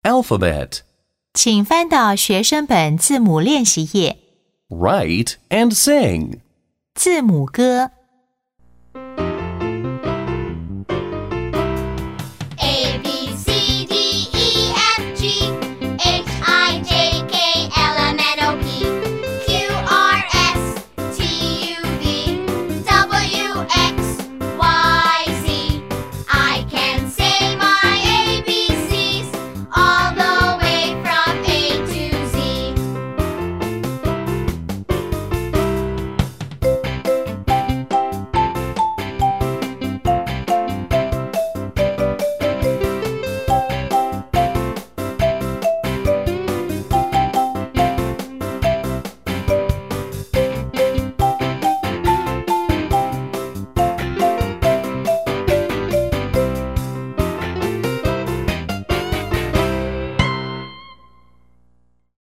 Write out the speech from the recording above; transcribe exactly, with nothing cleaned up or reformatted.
alphabet. 请翻到学生本字母练习页。 Write and sing. 字母歌。